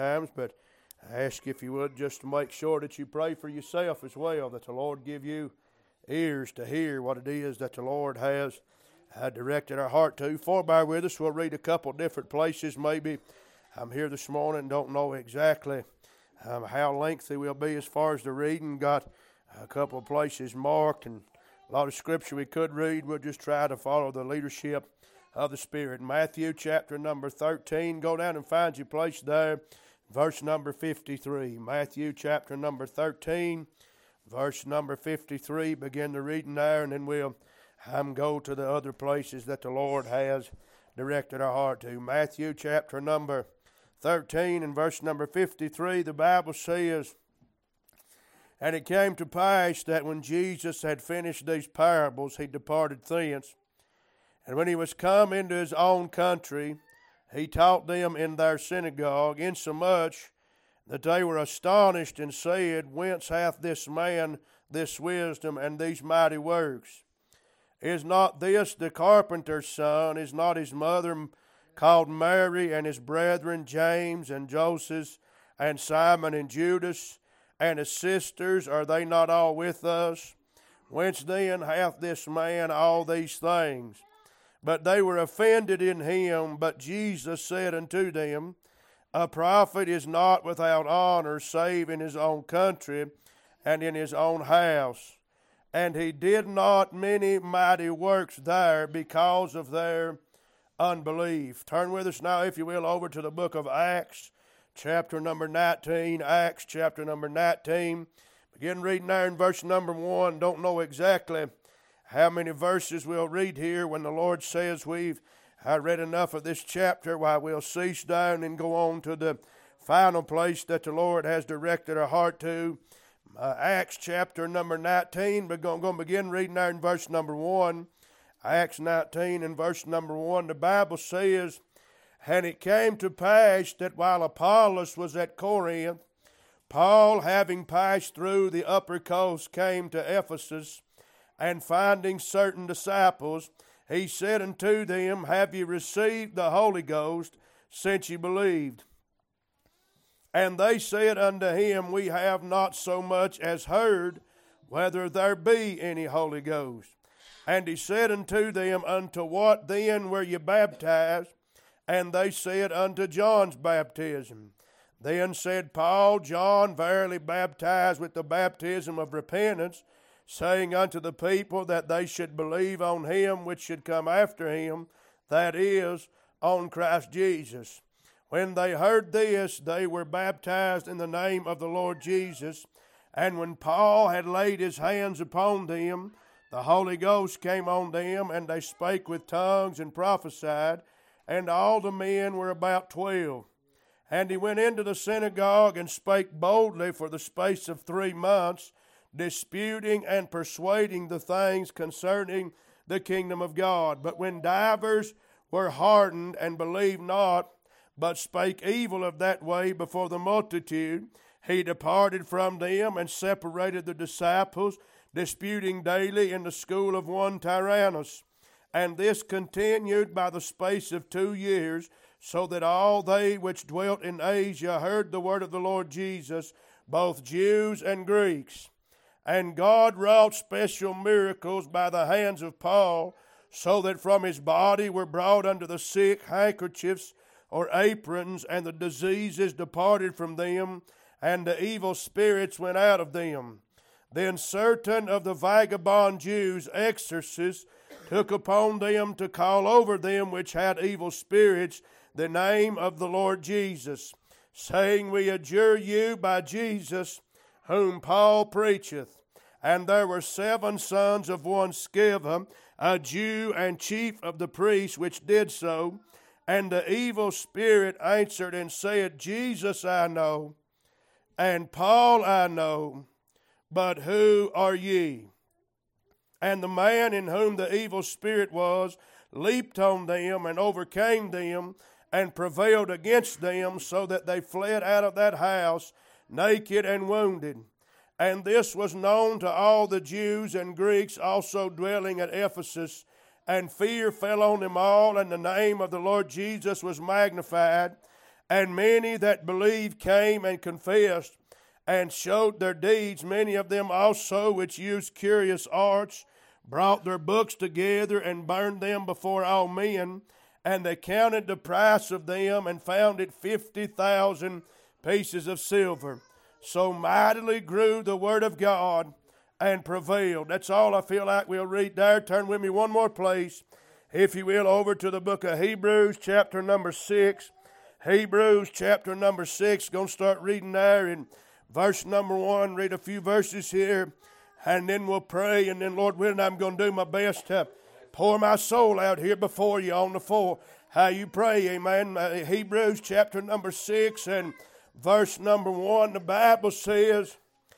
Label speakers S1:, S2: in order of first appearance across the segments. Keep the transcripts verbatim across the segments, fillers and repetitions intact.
S1: times, but I ask you if you would just to make sure that you pray for yourself as well, that the Lord give you ears to hear what it is that the Lord has uh, directed our heart to. For bear with us, we'll read a couple different places. Maybe I'm here this morning, don't know exactly um, how lengthy we'll be as far as the reading. Got a couple of places marked and a lot of scripture we could read. We'll just try to follow the leadership of the Spirit. Matthew chapter number thirteen. Go down and find your place there. Verse number fifty-three. Matthew chapter number thirteen. Verse number fifty-three. Begin the reading there, and then we'll um, go to the other places that the Lord has directed our heart to. Matthew chapter number thirteen and verse number fifty-three. The Bible says, "And it came to pass that when Jesus had finished these parables, he departed thence. And when he was come into his own country, he taught them in their synagogue, insomuch that they were astonished and said, Whence hath this man this wisdom and these mighty works? Is not this the carpenter's son? Is not his mother called Mary, and his brethren James and Joseph and Simon and Judas, and his sisters, are they not all with us? Whence then hath this man all these things? But they were offended in him. But Jesus said unto them, A prophet is not without honor, save in his own country and in his own house. And he did not many mighty works there because of their unbelief." Turn with us now, if you will, over to the book of Acts, chapter number nineteen. Acts chapter number nineteen. Begin reading there in verse number one. Don't know exactly how many verses we'll read here. When the Lord says we've I read enough of this chapter, why we'll cease down and go on to the final place that the Lord has directed our heart to. Uh, Acts chapter number nineteen. We're going to begin reading there in verse number one. Acts nineteen and verse number one. The Bible says, "And it came to pass that while Apollos was at Corinth, Paul, having passed through the upper coast, came to Ephesus, and finding certain disciples, he said unto them, Have ye received the Holy Ghost since ye believed? And they said unto him, We have not so much as heard whether there be any Holy Ghost. And he said unto them, Unto what then were ye baptized? And they said, Unto John's baptism. Then said Paul, John verily baptized with the baptism of repentance, saying unto the people that they should believe on him which should come after him, that is, on Christ Jesus. When they heard this, they were baptized in the name of the Lord Jesus. And when Paul had laid his hands upon them, the Holy Ghost came on them, and they spake with tongues and prophesied, and all the men were about twelve. And he went into the synagogue and spake boldly for the space of three months, disputing and persuading the things concerning the kingdom of God. But when divers were hardened and believed not, but spake evil of that way before the multitude, he departed from them and separated the disciples, disputing daily in the school of one Tyrannus. And this continued by the space of two years, so that all they which dwelt in Asia heard the word of the Lord Jesus, both Jews and Greeks. And God wrought special miracles by the hands of Paul, so that from his body were brought unto the sick handkerchiefs or aprons, and the diseases departed from them, and the evil spirits went out of them. Then certain of the vagabond Jews, exorcists, took upon them to call over them which had evil spirits the name of the Lord Jesus, saying, We adjure you by Jesus, whom Paul preacheth. And there were seven sons of one Sceva, a Jew and chief of the priests, which did so. And the evil spirit answered and said, Jesus I know, and Paul I know, but who are ye? And the man in whom the evil spirit was leaped on them and overcame them and prevailed against them, so that they fled out of that house naked and wounded. And this was known to all the Jews and Greeks also dwelling at Ephesus. And fear fell on them all, and the name of the Lord Jesus was magnified. And many that believed came and confessed and showed their deeds. Many of them also which used curious arts brought their books together and burned them before all men. And they counted the price of them and found it fifty thousand pieces of silver. So mightily grew the word of God and prevailed. That's all I feel like we'll read there. Turn with me one more place, if you will, over to the book of Hebrews, chapter number six. Hebrews, chapter number six. Going to start reading there in verse number one. Read a few verses here, and then we'll pray. And then, Lord willing, I'm going to do my best to pour my soul out here before you on the floor. How you pray, amen. Uh, Hebrews chapter number six and verse number one, the Bible says,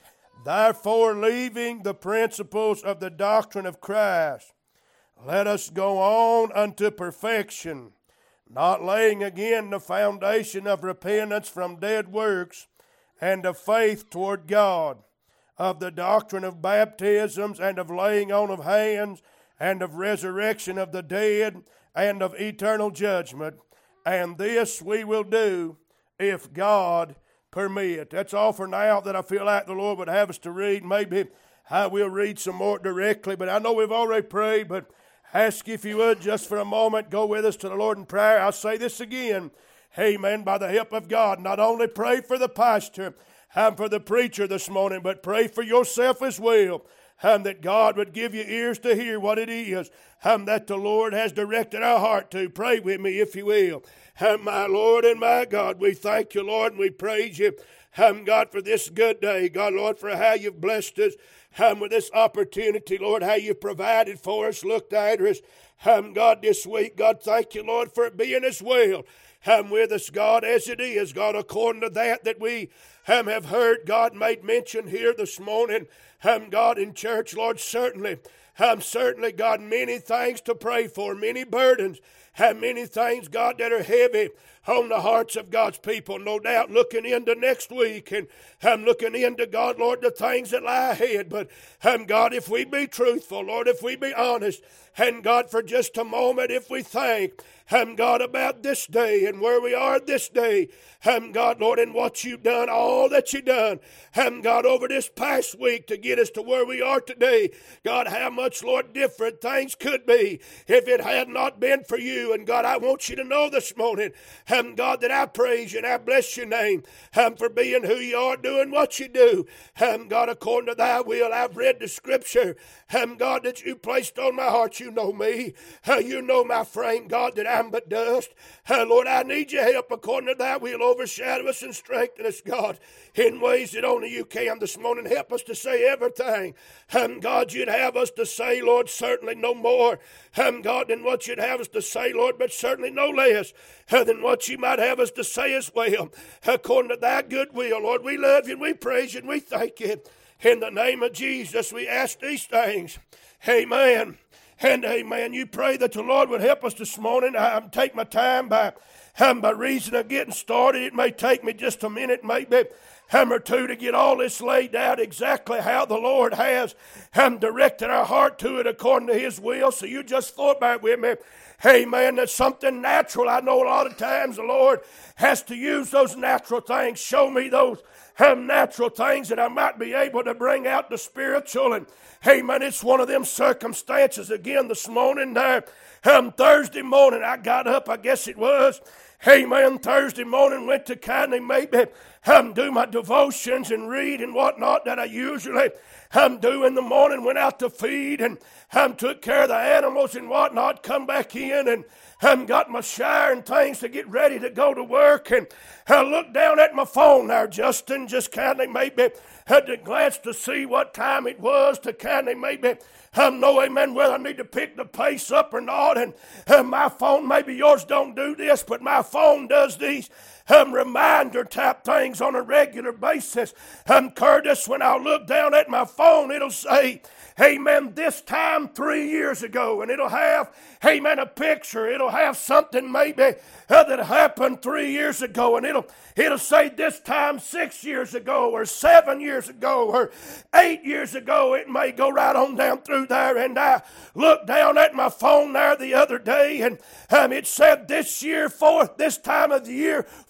S1: therefore, leaving the principles of the doctrine of Christ, let us go on unto perfection, not laying again the foundation of repentance from dead works and of faith toward God, of the doctrine of baptisms and of laying on of hands, and of resurrection of the dead, and of eternal judgment. And this we will do if God permit. That's all for now that I feel like the Lord would have us to read. Maybe I will read some more directly, but I know we've already prayed, but ask if you would just for a moment, go with us to the Lord in prayer. I'll say this again. Amen. By the help of God, not only pray for the pastor and for the preacher this morning, but pray for yourself as well. And that God would give you ears to hear what it is and that the Lord has directed our heart to. Pray with me, if you will. And my Lord and my God, we thank you, Lord, and we praise you, and God, for this good day. God, Lord, for how you've blessed us, and with this opportunity, Lord, how you've provided for us, looked after us. And God, this week, God, thank you, Lord, for it being as well. And with us, God, as it is, God, according to that that we um, have heard, God, made mention here this morning, um, God, in church, Lord, certainly, um, certainly, God, many things to pray for, many burdens, and many things, God, that are heavy on the hearts of God's people. No doubt looking into next week, and I'm looking into, God, Lord, the things that lie ahead. But, um, God, if we be truthful, Lord, if we be honest, and God, for just a moment, if we think, um, God, about this day and where we are this day, um, God, Lord, and what you've done, all that you've done, um, God, over this past week to get us to where we are today, God, how much, Lord, different things could be if it had not been for you. And God, I want you to know this morning, um, God, that I praise you and I bless your name um, for being who you are, doing what you do. Um, God, according to thy will, I've read the scripture, um, God, that you placed on my heart. You know me. Uh, you know my frame, God, that I'm but dust. Uh, Lord, I need your help according to thy will. Overshadow us and strengthen us, God, in ways that only you can this morning. Help us to say everything, um, God, you'd have us to say, Lord, certainly no more, um, God, than what you'd have us to say, Lord, but certainly no less uh, than what you might have us to say as well. According to thy good will, Lord, we love you and we praise you and we thank you. In the name of Jesus, we ask these things. Amen. And amen. You pray that the Lord would help us this morning. I take my time by, um, by reason of getting started. It may take me just a minute, maybe um, or two, to get all this laid out exactly how the Lord has um, directed our heart to it according to his will. So you just float back with me. Amen. That's something natural. I know a lot of times the Lord has to use those natural things. Show me those um, natural things that I might be able to bring out the spiritual. And amen, it's one of them circumstances again this morning there. Um, Thursday morning I got up, I guess it was. Amen, Thursday morning went to kind of maybe um, do my devotions and read and whatnot that I usually um, do in the morning. Went out to feed and um, took care of the animals and whatnot. Come back in and um, got my shower and things to get ready to go to work. And I looked down at my phone there, Justin, just kind of maybe had to glance to see what time it was, to kind of maybe um, know, amen, whether I need to pick the pace up or not. And um, my phone, maybe yours don't do this, but my phone does these um, reminder type things on a regular basis. Um, Curtis, when I look down at my phone, it'll say, amen, this time three years ago. And it'll have, amen, a picture. It'll have something maybe uh, that happened three years ago. And it'll, it'll say this time six years ago or seven years ago or eight years ago. It may go right on down through there. And I looked down at my phone there the other day, and um, it said this year, for this time of the year,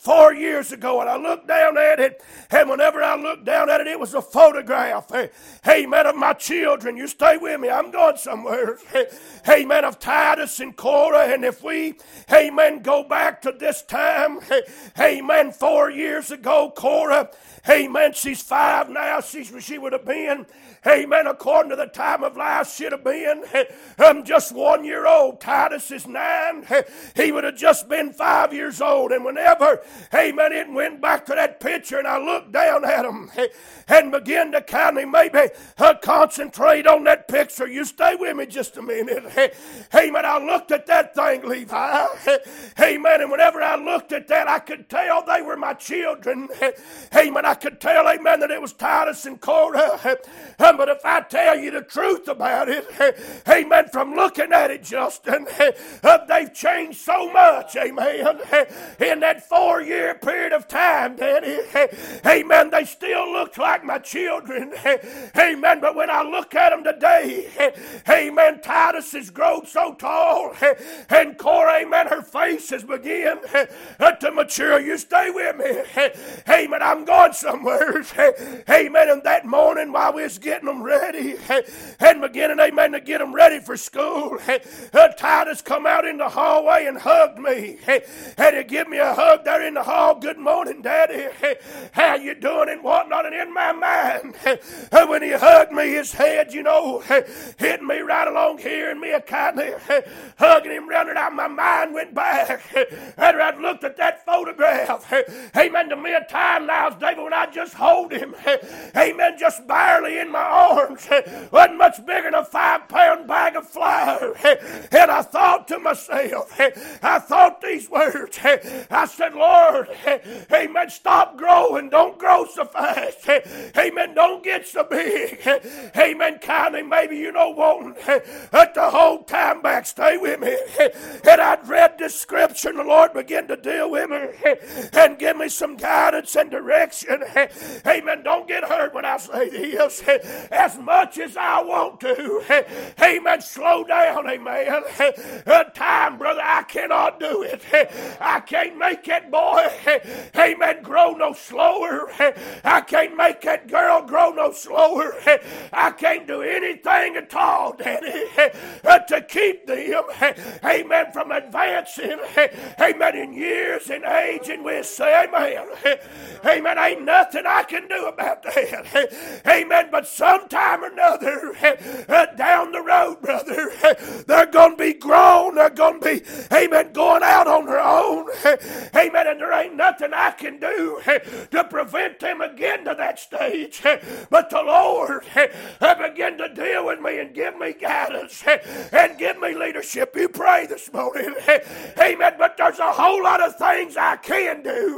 S1: four years ago, and I looked down at it, and whenever I looked down at it, it was a photograph, amen, of my children. You stay with me, I'm going somewhere. Amen, of Titus and Cora, and if we, amen, go back to this time, amen, four years ago, Cora, amen, she's five now, she's, she would have been, amen, according to the time of life, should have been um, just one year old. Titus is nine, he would have just been five years old, and whenever, amen, it went back to that picture, and I looked down at him, and began to kind of maybe uh, concentrate on that picture. You stay with me just a minute. Amen, I looked at that thing, Levi. Amen, and whenever I looked at that, I could tell they were my children. Amen, I could tell, amen, that it was Titus and Cora. But if I tell you the truth about it, amen, from looking at it, Justin, they've changed so much, amen, in that four-year period of time, Daddy. Amen, they still look like my children. Amen, but when I look at them today, amen, Titus has grown so tall, and Cora, amen, her face has begun to mature. You stay with me. Amen, I'm going somewhere. Amen, and that morning while we was getting them ready and beginning, amen, to get them ready for school, uh, Titus come out in the hallway and hugged me. And he give me a hug there in the hall. Good morning, Daddy. How you doing and whatnot? And in my mind, uh, when he hugged me, his head, you know, hit me right along here, and me a kind of hugging him round it out. My mind went back. After I'd looked at that photograph, amen, to me a time now, David, when I just hold him, amen, just barely in my arms, wasn't much bigger than a five-pound bag of flour. And I thought to myself, I thought these words, I said, Lord, amen, stop growing, don't grow so fast, amen, don't get so big, amen, kind of maybe, you know, wanting at the whole time back, stay with me. And I'd read this scripture, and the Lord began to deal with me and give me some guidance and direction. Amen, don't get hurt when I say this. As much as I want to, amen, slow down, amen. Uh, time, brother, I cannot do it. I can't make that boy, amen, grow no slower. I can't make that girl grow no slower. I can't do anything at all, Daddy, uh, to keep them, amen, from advancing, amen, in years and age and wisdom. Amen. Amen. Ain't nothing I can do about that. Amen. But sometime or another, uh, down the road, brother, they're going to be grown. They're going to be, amen, going out on their own. Amen. And there ain't nothing I can do to prevent them again to that stage. But the Lord begin to deal with me and give me guidance and give me leadership. You pray this morning. Amen. But there's a whole lot of things I can do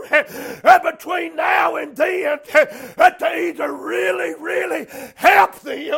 S1: between now and then to either really, really help them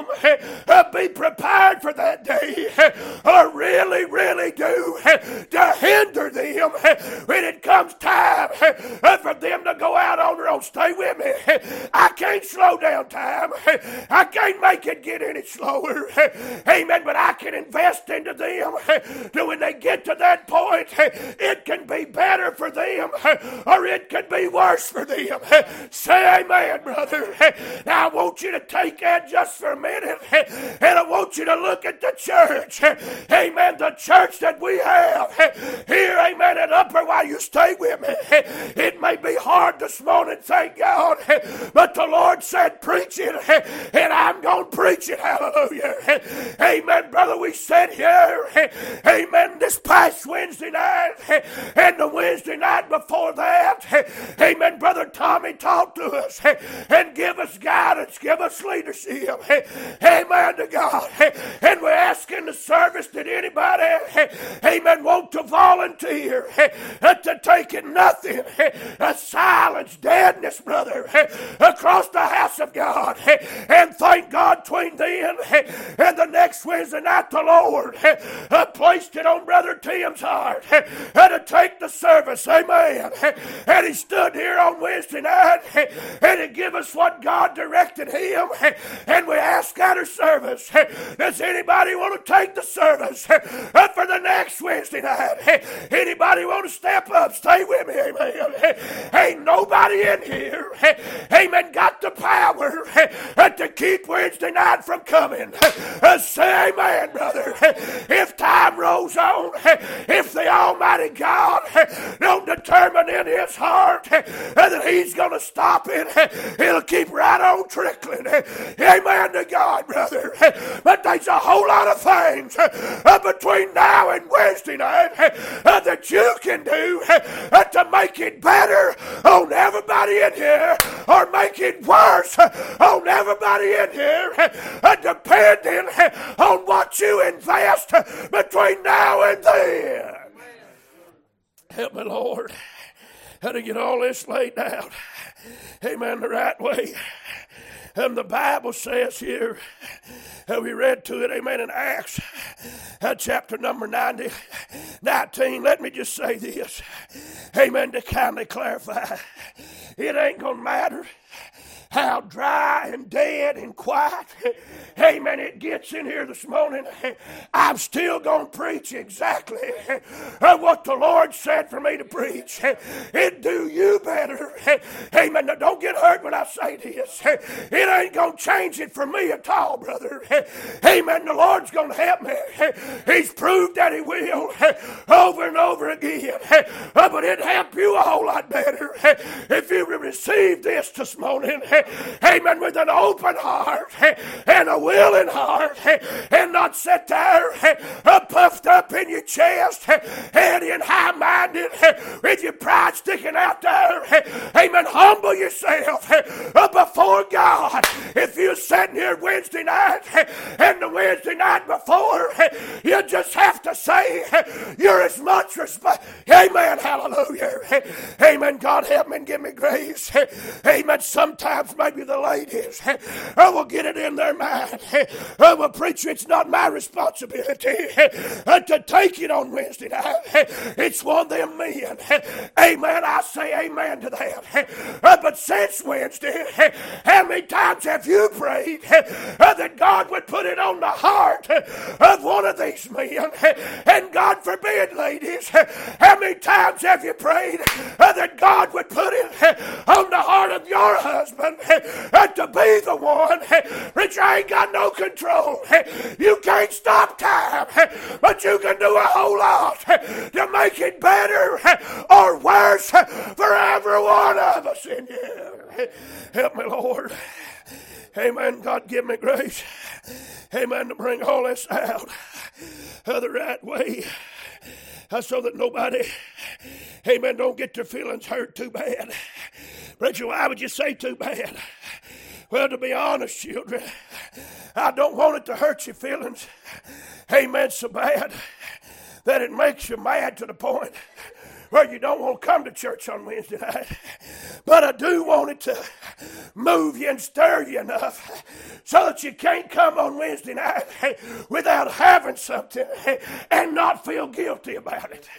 S1: be prepared for that day, or really, really do to hinder them when it comes time for them to go out on their own. Stay with me. I can't slow down time. I can't make it get any slower. Amen. But I can invest into them to when they get to that point, it can be better for them or it can be worse for them. Say amen, brother. Now I want you to take that just for a minute, and I want you to look at the church. Amen. The church that we have here, amen, at Upper, while you stay with me. It may be hard this morning, thank God, but the Lord said preach it, and I'm going to preach it. Hallelujah. Amen, brother. We sat here, amen, this past Wednesday night, and the Wednesday night before that, amen, Brother Tommy talked to us and give us guidance, give us leadership. Amen to God. And we're asking the service, did anybody, amen, want to volunteer to take it nothing, a silence, deadness, brother, across the house of God. And thank God between then and the next Wednesday night, the Lord placed it on Brother Tim's heart to take the service. Amen. And he stood here on Wednesday night and he gave us what God directed him. And we asked at our service, does anybody want to take the service for the next Wednesday night? Anybody want to step up? Stay with me. amen. Ain't nobody in here, amen, got the power to keep Wednesday night from coming. Say amen, brother. If time rolls on, if the Almighty God don't determine in his heart that he's going to stop it, it'll keep right on trickling. Amen to God, brother. But there's a whole lot of things between now and Wednesday night that you can do to make it better on everybody in here, or make it worse on everybody in here, depending on what you invest between now and then. Help me, Lord, how to get all this laid down, amen, the right way. And the Bible says here, uh, we read to it, amen, in Acts, uh, chapter number ninety, nineteen. Let me just say this, amen, to kindly clarify. It ain't going to matter how dry and dead and quiet, amen, it gets in here this morning. I'm still going to preach exactly what the Lord said for me to preach. It do you better, amen. Now, don't get hurt when I say this. It ain't going to change it for me at all, brother. Amen. The Lord's going to help me. He's proved that he will over and over again. But it'd help you a whole lot better if you receive this this morning, amen, with an open heart and a willing heart, and not sit there puffed up in your chest, heady and high-minded, with your pride sticking out there. Amen. Humble yourself before God. If you're sitting here Wednesday night and the Wednesday night before, you just have to say you're as much respect. Amen. Hallelujah. Amen. God help me and give me grace. Amen. Sometimes maybe the ladies I will get it in their mind. I will preach. It's not my responsibility to take it on Wednesday night. It's one of them men. Amen. I say amen to that. But since Wednesday, how many times have you prayed that God would put it on the heart of one of these men? And God forbid, ladies, how many times have you prayed that God would put it on the heart of your husband to be the one? Which I ain't got no control. You can't stop time, but you can do a whole lot to make it better or worse for every one of us in here. Help me, Lord. Amen. God, give me grace. Amen. To bring all this out the right way, so that nobody, amen, don't get their feelings hurt too bad. Preacher, why would you say too bad? Well, to be honest, children, I don't want it to hurt your feelings, amen, so bad that it makes you mad to the point where you don't want to come to church on Wednesday night. But I do want it to move you and stir you enough so that you can't come on Wednesday night without having something and not feel guilty about it.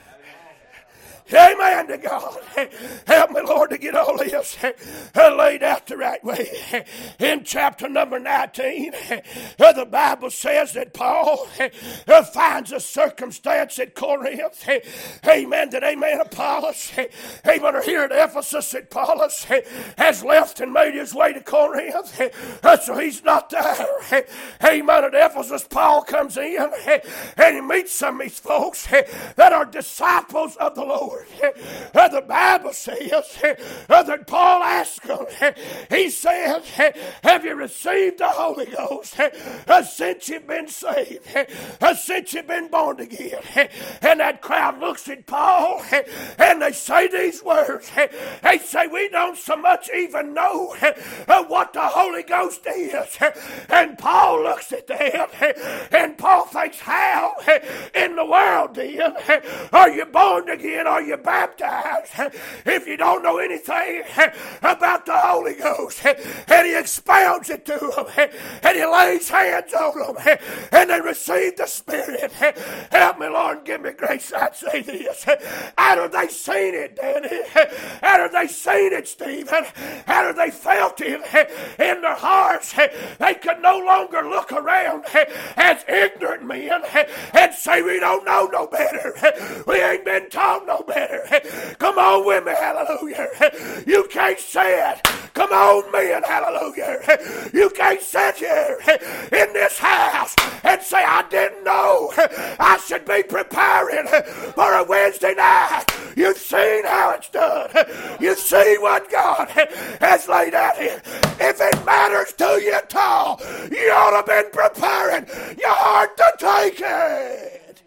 S1: Amen to God. Help me, Lord, to get all this laid out the right way. In chapter number nineteen, the Bible says that Paul finds a circumstance at Corinth. Amen. That, amen, Apollos, amen, or here at Ephesus, that Apollos has left and made his way to Corinth. So he's not there. Amen. At Ephesus, Paul comes in and he meets some of these folks that are disciples of the Lord. Uh, the Bible says uh, that Paul asked them, he said, have you received the Holy Ghost uh, since you've been saved, uh, since you've been born again? And that crowd looks at Paul and they say these words. They say, we don't so much even know uh, what the Holy Ghost is. And Paul looks at them and Paul thinks, how in the world then are you born again? Are you baptized if you don't know anything about the Holy Ghost? And he expounds it to them and he lays hands on them and they receive the Spirit. Help me, Lord, give me grace. I'd say this. How have they seen it, Danny? How have they seen it, Stephen? How have they felt it in their hearts? They could no longer look around as ignorant men and say we don't know no better. We ain't been taught no better. better. Come on with me, hallelujah. You can't say it. Come on, men, hallelujah. You can't sit here in this house and say, I didn't know I should be preparing for a Wednesday night. You've seen how it's done. You've seen what God has laid out here. If it matters to you at all, you ought to have been preparing your heart to take it.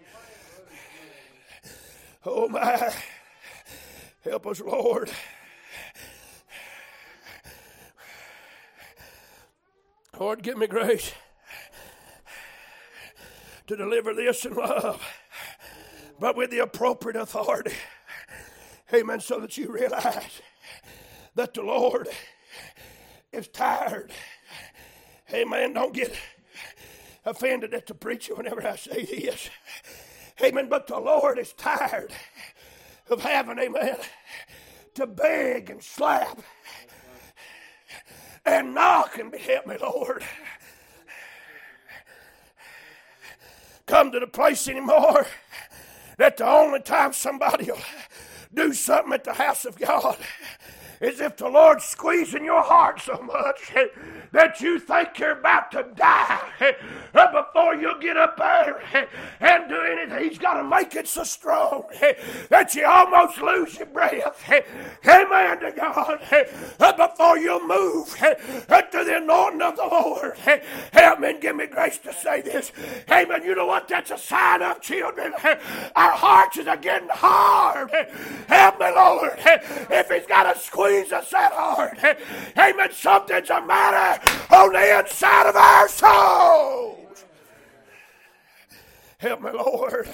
S1: Oh my, help us, Lord. Lord, give me grace to deliver this in love, but with the appropriate authority. Amen. So that you realize that the Lord is tired. Amen. Don't get offended at the preacher whenever I say this. Amen. But the Lord is tired of having, amen, to beg and slap and knock and help me, Lord. Come to the place anymore that the only time somebody will do something at the house of God is if the Lord's squeezing your heart so much that you think you're about to die before you get up there and do anything. He's got to make it so strong that you almost lose your breath. Amen to God. Before you move to the anointing of the Lord. Amen. Give me grace to say this. Amen. You know what that's a sign of, children? Our hearts is getting hard. Help me, Lord. If He's got to squeeze us that hard. Amen. Something's the matter on the inside of our souls. Help me, Lord.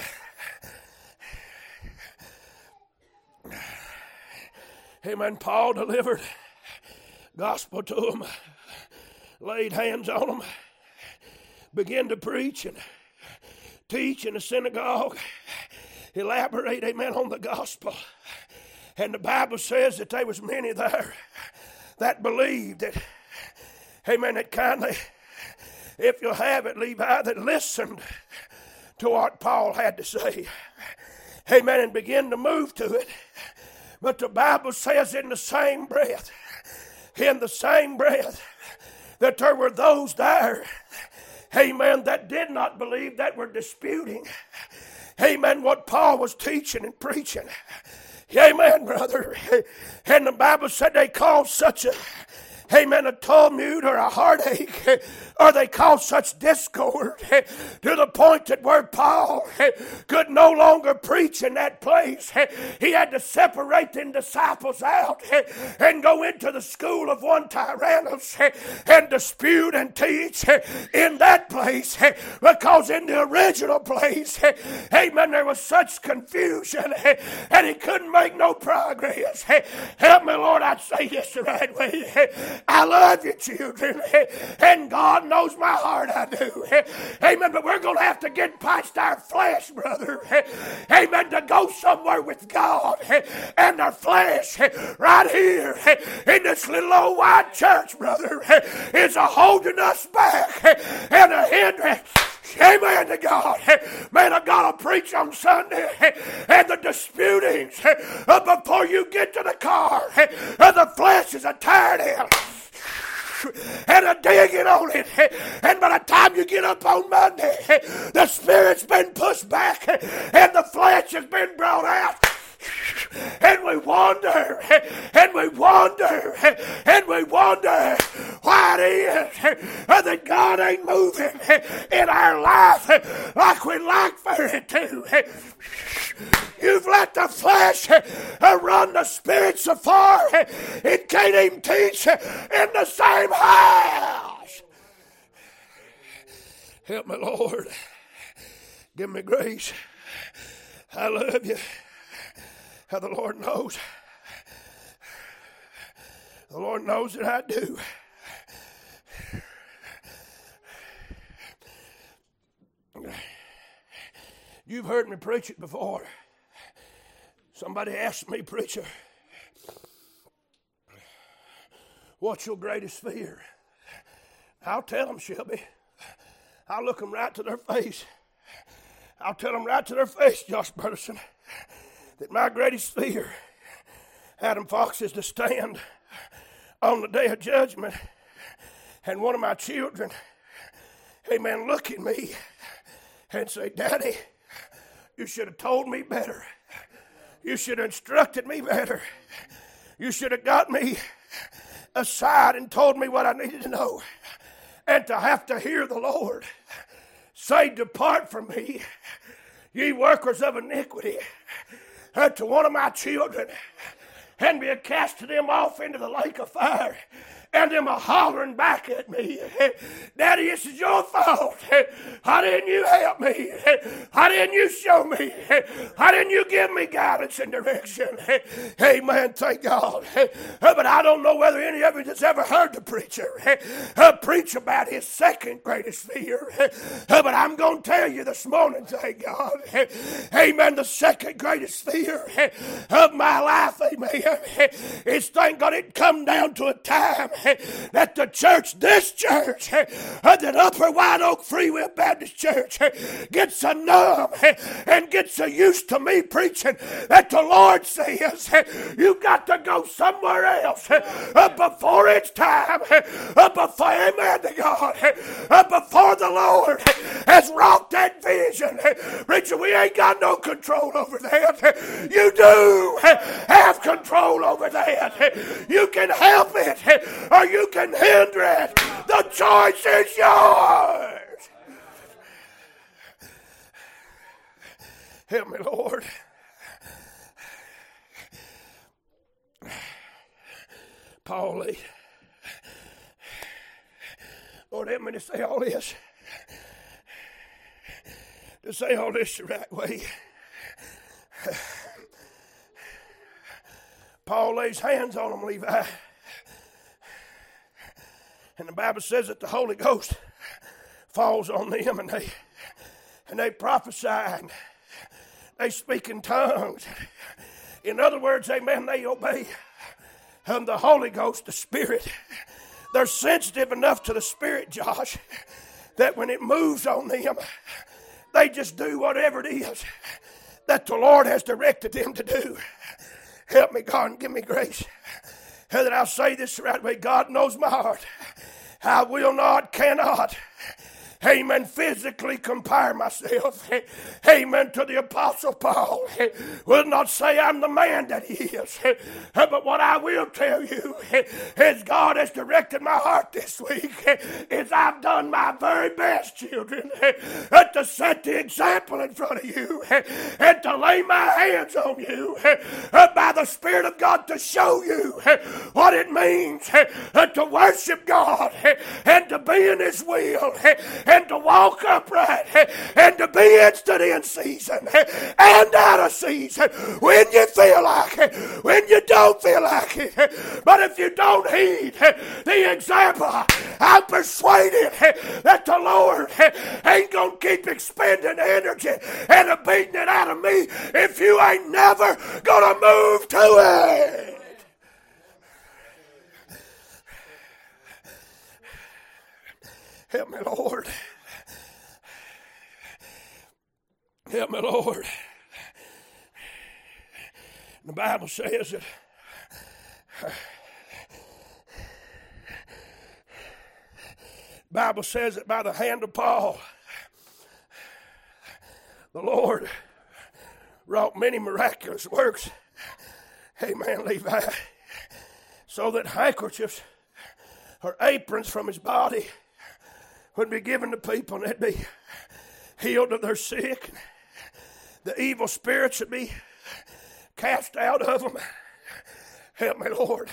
S1: Amen. Paul delivered gospel to them, laid hands on them, began to preach and teach in the synagogue, elaborate, amen, on the gospel. And the Bible says that there was many there that believed that, amen, that kindly, if you'll have it, Levi, that listened to what Paul had to say. Amen, and began to move to it. But the Bible says in the same breath, in the same breath, that there were those there, amen, that did not believe, that were disputing, amen, what Paul was teaching and preaching. Amen, brother. And the Bible said they caused such a, amen, a tumult or a heartache, or they caused such discord to the point that where Paul could no longer preach in that place. He had to separate the disciples out and go into the school of one Tyrannus and dispute and teach in that place, because in the original place, amen, there was such confusion and he couldn't make no progress. Help me, Lord, I'd say this the right way. I love you, children, and God knows my heart, I do. Amen, but we're going to have to get past our flesh, brother. Amen, to go somewhere with God. And our flesh right here in this little old white church, brother, is a holding us back and a hindrance. Amen to God. Man, I got to preach on Sunday. And the disputings before you get to the car, the flesh is a tired in. And a digging on it. And by the time you get up on Monday, the spirit's been pushed back and the flesh has been brought out. And we wonder, and we wonder, and we wonder why it is that God ain't moving in our life like we'd like for it to. You've let the flesh run the spirit so far, it can't even teach in the same house. Help me, Lord. Give me grace. I love you. How the Lord knows. The Lord knows that I do. You've heard me preach it before. Somebody asked me, preacher, what's your greatest fear? I'll tell them, Shelby. I'll look them right to their face. I'll tell them right to their face, Josh Burleson. that my greatest fear, Adam Fox, is to stand on the day of judgment and one of my children, amen, look at me and say, Daddy, you should have told me better. You should have instructed me better. You should have got me aside and told me what I needed to know. And to have to hear the Lord say, depart from me, ye workers of iniquity, uh, to one of my children, and be casting them off into the lake of fire. And them a hollering back at me, Daddy, this is your fault. How didn't you help me? How didn't you show me? How didn't you give me guidance and direction? Amen, thank God. But I don't know whether any of you has ever heard the preacher preach about his second greatest fear. But I'm going to tell you this morning, thank God. Amen, the second greatest fear of my life, amen, is thank God it come down to a time that the church, this church, uh, that Upper White Oak Free Will Baptist Church, uh, gets so numb uh, and gets so used to me preaching that the Lord says, uh, you've got to go somewhere else uh, uh, before it's time, uh, uh, before, amen to God, uh, uh, before the Lord uh, has wrought that vision. Uh, preacher, we ain't got no control over that. Uh, you do uh, have control over that. Uh, you can help it. Uh, or you can hinder it. The choice is yours. Help me, Lord. Paul Lee. Lord, help me to say all this. To say all this the right way. Paul lays hands on them, Levi. And the Bible says that the Holy Ghost falls on them, and they and they prophesy, and they speak in tongues. In other words, amen, they obey um, the Holy Ghost, the Spirit. They're sensitive enough to the Spirit, Josh, that when it moves on them, they just do whatever it is that the Lord has directed them to do. Help me, God, and give me grace that I'll say this the right way. God knows my heart. I will not, cannot, amen, physically compare myself, amen, to the Apostle Paul. Will not say I'm the man that he is. But what I will tell you is God has directed my heart this week is I've done my very best, children, to set the example in front of you and to lay my hands on you by the Spirit of God to show you what it means to worship God and to be in His will and to walk upright and to be instant in season and out of season when you feel like it, when you don't feel like it. But if you don't heed the example, I'm persuaded that the Lord ain't going to keep expending energy and beating it out of me if you ain't never going to move to it. Help me, Lord. Help me, Lord. The Bible says that the Bible says that by the hand of Paul, the Lord wrought many miraculous works. Amen, Levi. So that handkerchiefs or aprons from his body would be given to people, and they'd be healed of their sick. The evil spirits would be cast out of them. Help me, Lord.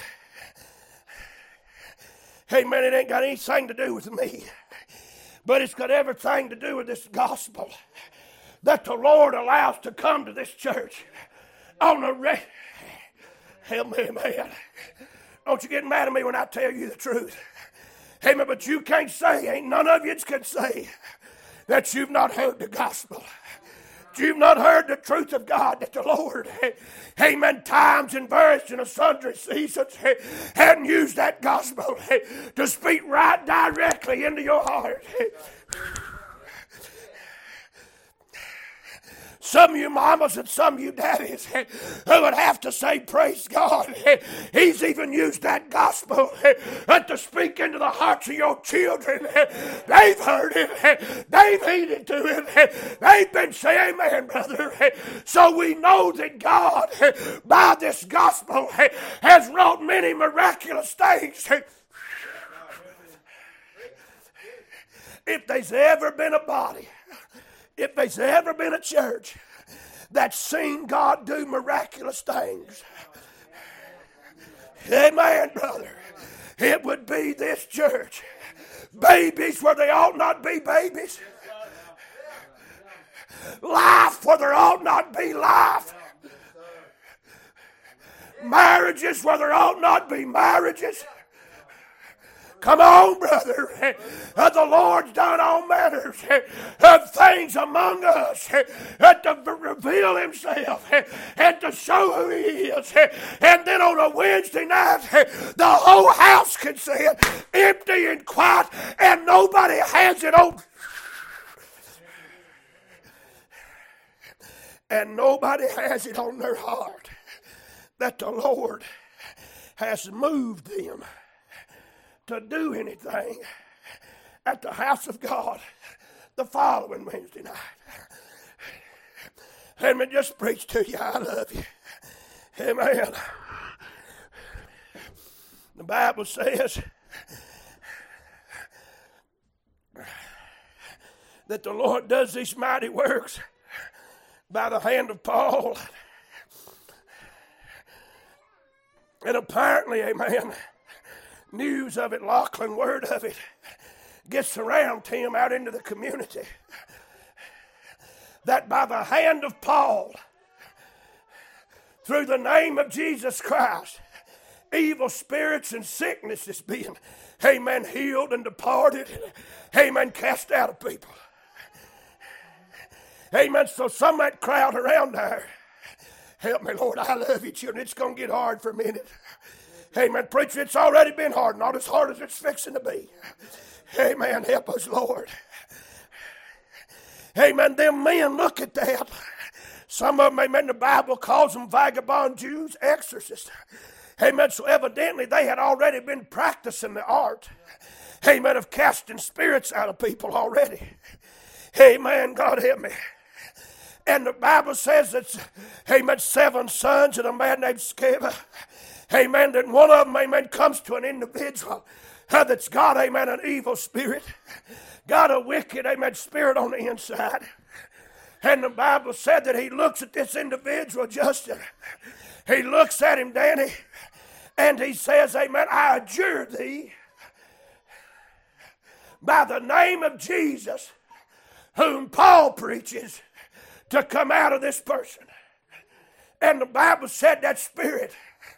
S1: Amen. It ain't got anything to do with me, but it's got everything to do with this gospel that the Lord allows to come to this church on a re- Help me, man. Don't you get mad at me when I tell you the truth. Amen. But you can't say, ain't none of you can say that you've not heard the gospel. You've not heard the truth of God, that the Lord, amen, times and various and sundry seasons hadn't used that gospel to speak right directly into your heart. Some of you mamas and some of you daddies who would have to say, praise God. He's even used that gospel to speak into the hearts of your children. They've heard it. They've heeded to it. They've been saying, amen, brother. So we know that God, by this gospel, has wrought many miraculous things. If there's ever been a body, if there's ever been a church that's seen God do miraculous things, amen, brother, it would be this church. Babies where they ought not be babies. Life where there ought not be life. Marriages where there ought not be marriages. Come on, brother. Uh, the Lord's done all manners of things among us uh, to reveal Himself uh, and to show who He is. Uh, and then on a Wednesday night, uh, the whole house can see it, empty and quiet, and nobody has it on. And nobody has it on their heart that the Lord has moved them to do anything at the house of God the following Wednesday night. Let me just preach to you. I love you. Amen. The Bible says that the Lord does these mighty works by the hand of Paul. And apparently, amen, news of it, Lachlan, word of it, gets around to him out into the community. That by the hand of Paul, through the name of Jesus Christ, evil spirits and sickness is being, amen, healed and departed, amen, cast out of people. Amen. So some of that crowd around there, help me, Lord, I love you, children. It's going to get hard for a minute. Amen. Preacher, it's already been hard, not as hard as it's fixing to be. Amen. Help us, Lord. Amen. Them men, look at that. Some of them, amen, the Bible calls them vagabond Jews, exorcists. Amen. So evidently they had already been practicing the art, amen, of casting spirits out of people already. Amen. God help me. And the Bible says that, amen, seven sons of a man named Sceva. Amen. That one of them, amen, comes to an individual uh, that's got, amen, an evil spirit. Got a wicked, amen, spirit on the inside. And the Bible said that he looks at this individual, Justin. He looks at him, Danny, and he says, amen, I adjure thee by the name of Jesus, whom Paul preaches, to come out of this person. And the Bible said that spirit,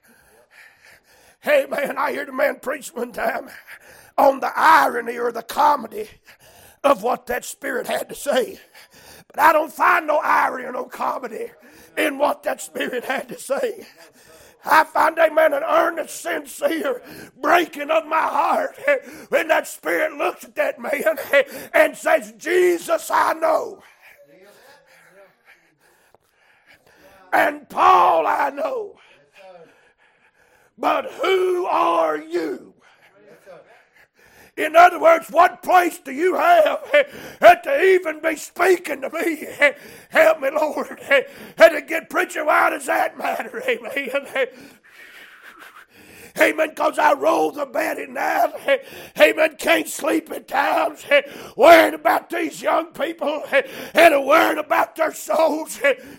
S1: hey man, I heard a man preach one time on the irony or the comedy of what that spirit had to say. But I don't find no irony or no comedy in what that spirit had to say. I find, amen, an earnest, sincere breaking of my heart when that spirit looks at that man and says, Jesus, I know. And Paul, I know. But who are you? In other words, what place do you have to even be speaking to me? Help me, Lord. To get preacher, why does that matter? Amen. Amen, because I roll the bed at night. Amen, can't sleep at times. Worrying about these young people and worrying about their souls.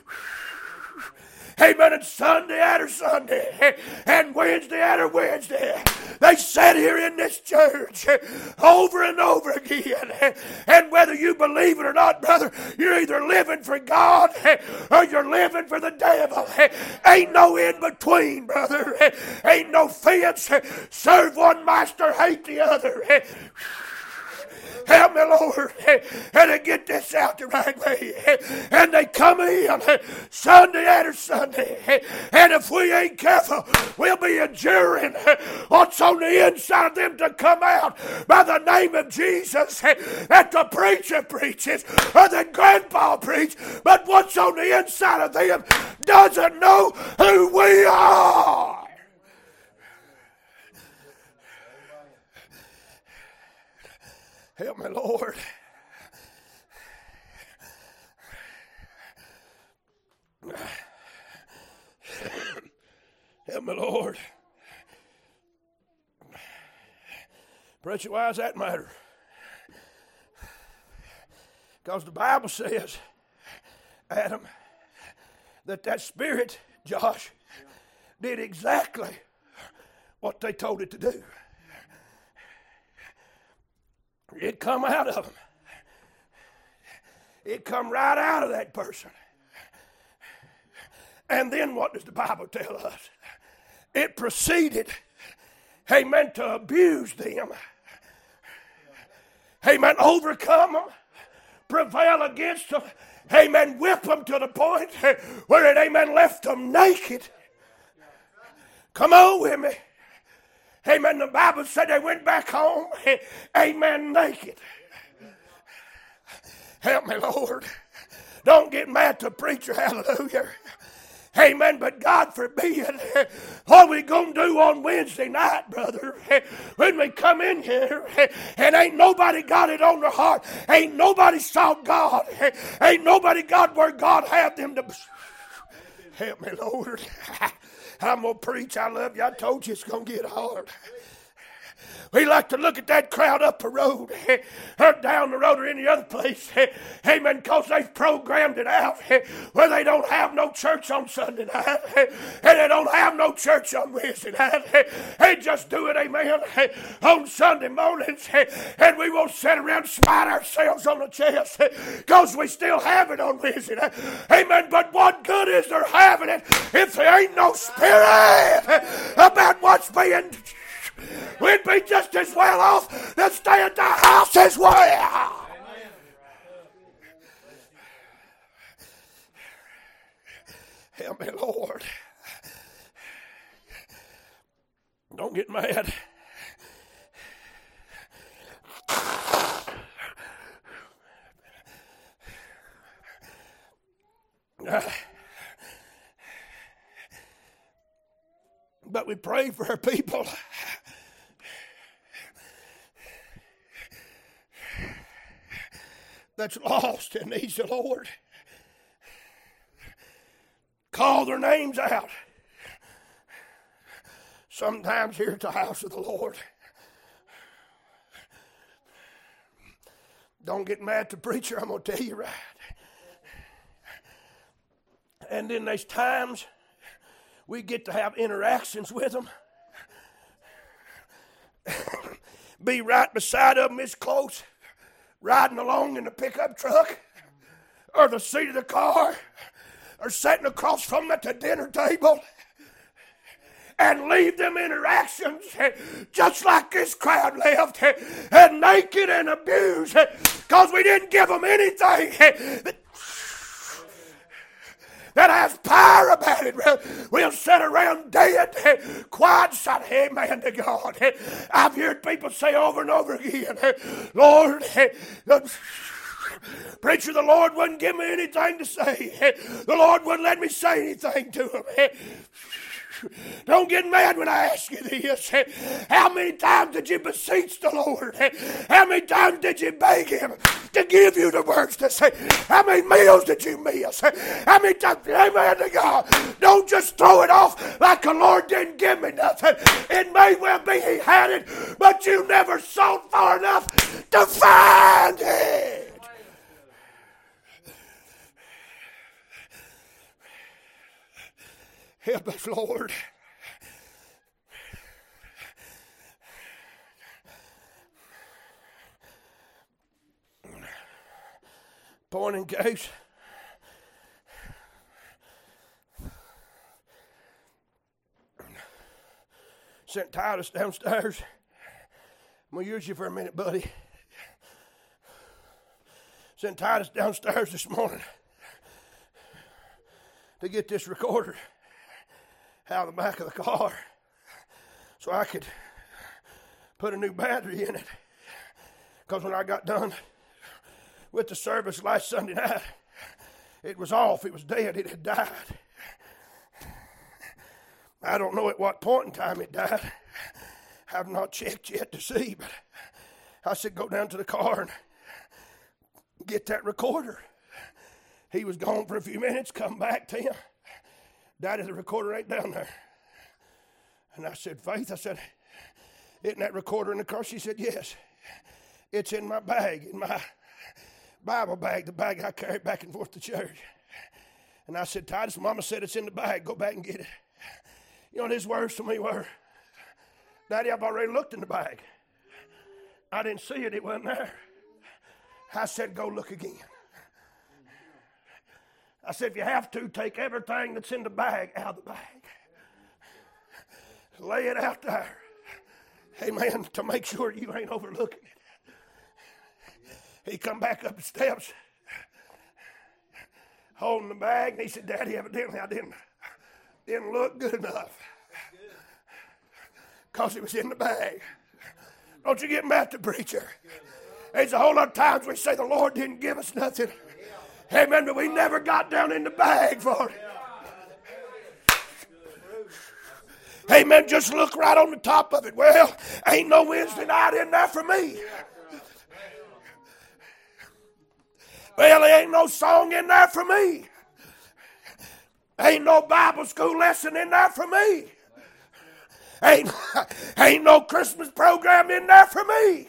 S1: Amen, and Sunday after Sunday, and Wednesday after Wednesday, they sat here in this church over and over again. And whether you believe it or not, brother, you're either living for God or you're living for the devil. Ain't no in between, brother. Ain't no fence. Serve one master, hate the other. Help me, Lord. And to get this out the right way. And they come in Sunday after Sunday. And if we ain't careful, we'll be enduring what's on the inside of them to come out by the name of Jesus that the preacher preaches or that grandpa preaches. But what's on the inside of them doesn't know who we are. Help me, Lord. Help me, Lord. Preacher, why does that matter? Because the Bible says, Adam, that that spirit, Josh, did exactly what they told it to do. It come out of them. It come right out of that person. And then what does the Bible tell us? It proceeded, amen, to abuse them. Amen, overcome them, prevail against them, amen, whip them to the point where it, amen, left them naked. Come on with me. Amen. The Bible said they went back home, amen, naked. Help me, Lord. Don't get mad at the preacher, hallelujah. Amen, but God forbid, what we going to do on Wednesday night, brother, when we come in here and ain't nobody got it on their heart, ain't nobody saw God, ain't nobody got where God had them to... Help me, Lord. I'm going to preach. I love you. I told you it's going to get hard. We like to look at that crowd up the road, or down the road, or any other place, amen, because they've programmed it out where they don't have no church on Sunday night, and they don't have no church on Wednesday night. They just do it, amen, on Sunday mornings, and we won't sit around and smite ourselves on the chest because we still have it on Wednesday night. Amen, but what good is there having it if there ain't no spirit about what's being... We'd be just as well off to stay at the house as well. Help me, Lord. Don't get mad. But we pray for our people. That's lost and needs the Lord. Call their names out. Sometimes here at the house of the Lord. Don't get mad at the preacher, I'm going to tell you right. And then there's times we get to have interactions with them. Be right beside them, Miss Close. Riding along in the pickup truck or the seat of the car or sitting across from them at the dinner table and leave them interactions just like this crowd left and naked and abused because we didn't give them anything that, that has power about it. We'll sit around dead, quiet, side, amen to God. I've heard people say over and over again, Lord, preacher, the Lord wouldn't give me anything to say. The Lord wouldn't let me say anything to him. Don't get mad when I ask you this. How many times did you beseech the Lord? How many times did you beg him to give you the words to say? How many meals did you miss? How many times? Amen to God. Don't just throw it off like the Lord didn't give me nothing. It may well be he had it, but you never sought far enough to find it. Help us, Lord. Point in case. Sent Titus downstairs. I'm going to use you for a minute, buddy. Sent Titus downstairs this morning to get this recorder out of the back of the car so I could put a new battery in it. Because when I got done with the service last Sunday night, it was off. It was dead. It had died. I don't know at what point in time it died. I've not checked yet to see, but I said, go down to the car and get that recorder. He was gone for a few minutes, come back, Tim. Daddy, the recorder ain't down there. And I said, Faith, I said, isn't that recorder in the car? She said, yes. It's in my bag, in my Bible bag, the bag I carry back and forth to church. And I said, Titus, Mama said it's in the bag. Go back and get it. You know what his words to me were? Daddy, I've already looked in the bag. I didn't see it. It wasn't there. I said, go look again. I said, if you have to, take everything that's in the bag out of the bag. Lay it out there. Amen. To make sure you ain't overlooking it. He come back up the steps holding the bag, and he said, Daddy, evidently I didn't, didn't look good enough because it was in the bag. Don't you get mad at the preacher. There's a whole lot of times we say the Lord didn't give us nothing. Amen, but we never got down in the bag for it. Amen, just look right on the top of it. Well, ain't no Wednesday night in there for me. Well, there ain't no song in there for me. Ain't no Bible school lesson in there for me. Ain't, ain't no Christmas program in there for me.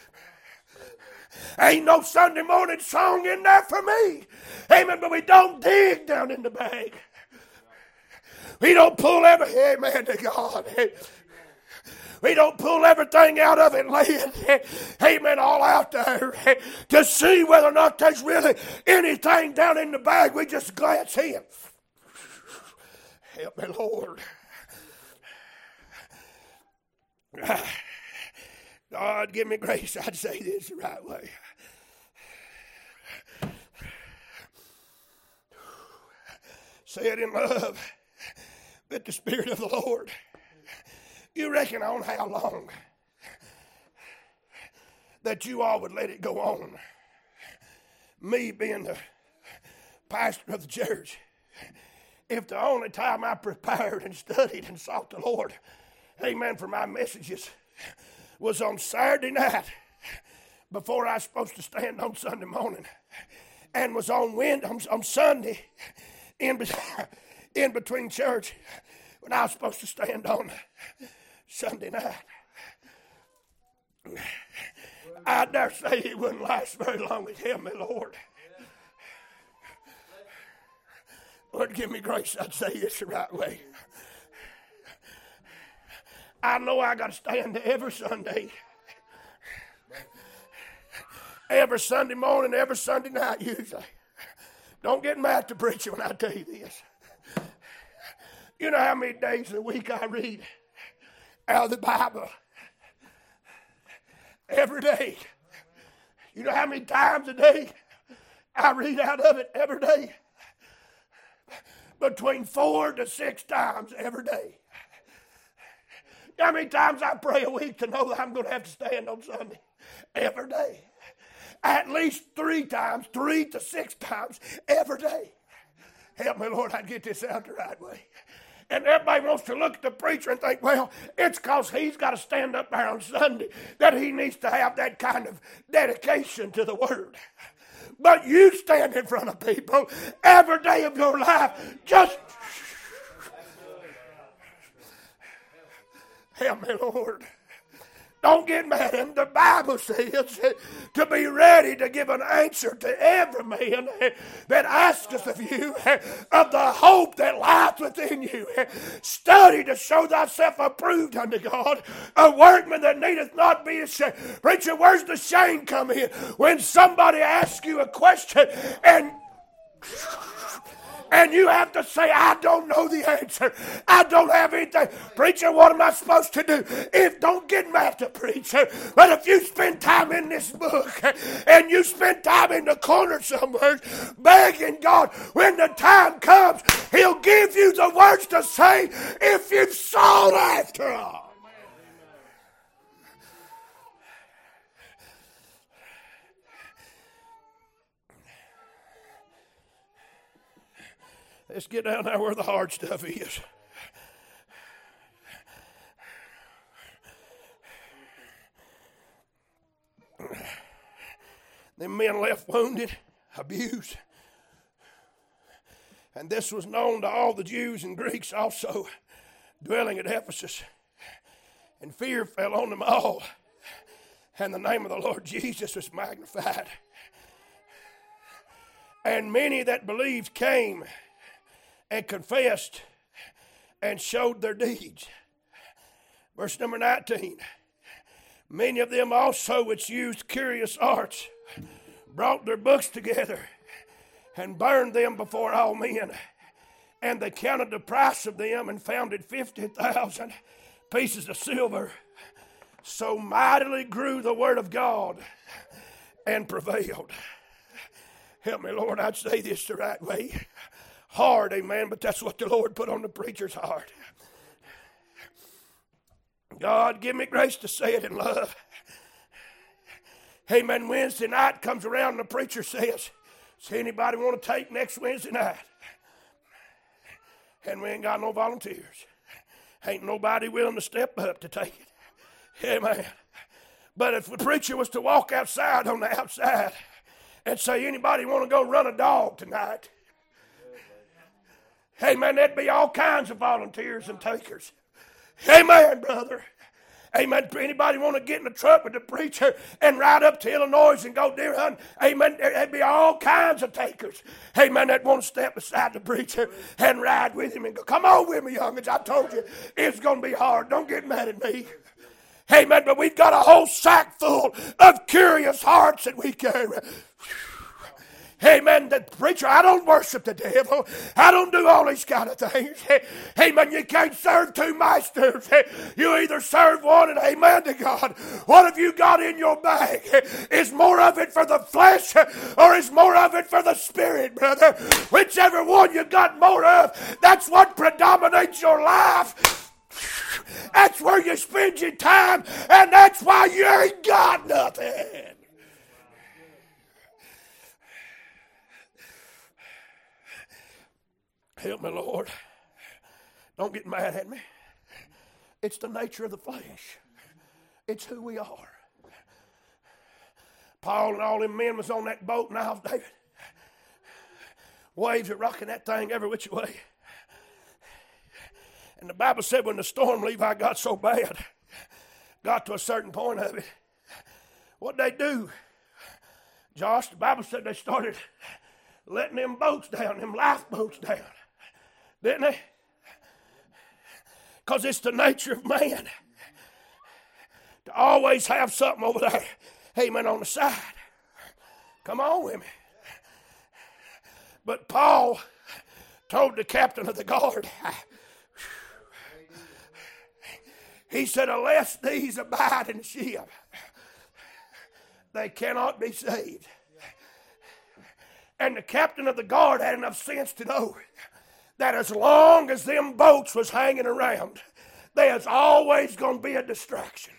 S1: Ain't no Sunday morning song in there for me. Amen, but we don't dig down in the bag. We don't pull every, amen to God. We don't pull everything out of it and lay it, amen, all out there to see whether or not there's really anything down in the bag. We just glance in. Help me, Lord. God, give me grace. I'd say this the right way. Say it in love with the Spirit of the Lord. You reckon on how long that you all would let it go on? Me being the pastor of the church, if the only time I prepared and studied and sought the Lord, amen, for my messages was on Saturday night before I was supposed to stand on Sunday morning, and was on wind on, on Sunday in, in between church when I was supposed to stand on Sunday night. I dare say it wouldn't last very long with him, my Lord. Lord, give me grace. I'd say this the right way. I know I got to stand every Sunday. Every Sunday morning, every Sunday night, usually. Don't get mad at the preacher when I tell you this. You know how many days a week I read out of the Bible? Every day. You know how many times a day I read out of it every day? Between four to six times every day. How many times I pray a week to know that I'm going to have to stand on Sunday? Every day. At least three times, three to six times every day. Help me, Lord, I'd get this out the right way. And everybody wants to look at the preacher and think, well, it's because he's got to stand up there on Sunday that he needs to have that kind of dedication to the Word. But you stand in front of people every day of your life, just help me, Lord. Don't get mad at him. The Bible says to be ready to give an answer to every man that asketh of you of the hope that lieth within you. Study to show thyself approved unto God, a workman that needeth not be ashamed. Preacher, where's the shame come in? When somebody asks you a question and And you have to say, I don't know the answer. I don't have anything. Preacher, what am I supposed to do? If don't get mad at the preacher, but if you spend time in this book and you spend time in the corner somewhere begging God, when the time comes, He'll give you the words to say if you've sought after all. Let's get down there where the hard stuff is. Them men left wounded, abused. And this was known to all the Jews and Greeks also dwelling at Ephesus. And fear fell on them all. And the name of the Lord Jesus was magnified. And many that believed came and confessed and showed their deeds. Verse number nineteen. Many of them also which used curious arts brought their books together and burned them before all men. And they counted the price of them and found it fifty thousand pieces of silver. So mightily grew the word of God and prevailed. Help me, Lord, I'd say this the right way. Hard, amen, but that's what the Lord put on the preacher's heart. God, give me grace to say it in love. Amen. Wednesday night comes around and the preacher says, does anybody want to take next Wednesday night? And we ain't got no volunteers. Ain't nobody willing to step up to take it. Amen. But if the preacher was to walk outside on the outside and say, anybody want to go run a dog tonight? Amen, there'd be all kinds of volunteers and takers. Amen, brother. Amen. Anybody want to get in the truck with the preacher and ride up to Illinois and go deer hunting? Amen. There'd be all kinds of takers. Amen. That want to step beside the preacher and ride with him and go, come on with me, youngins. I told you it's going to be hard. Don't get mad at me. Amen. But we've got a whole sack full of curious hearts that we carry. Amen. The preacher, I don't worship the devil. I don't do all these kind of things. Amen. You can't serve two masters. You either serve one and amen to God. What have you got in your bag? Is more of it for the flesh or is more of it for the spirit, brother? Whichever one you got more of, that's what predominates your life. That's where you spend your time, and that's why you ain't got nothing. Help me, Lord. Don't get mad at me. It's the nature of the flesh. It's who we are. Paul and all them men was on that boat now, David. Waves are rocking that thing every which way. And the Bible said when the storm, Levi, got so bad, got to a certain point of it, what'd they do? Josh, the Bible said they started letting them boats down, them lifeboats down. Didn't they? Because it's the nature of man to always have something over there, amen, on the side. Come on with me. But Paul told the captain of the guard, he said, unless these abide in the ship, they cannot be saved. And the captain of the guard had enough sense to know that as long as them boats was hanging around, there's always going to be a distraction.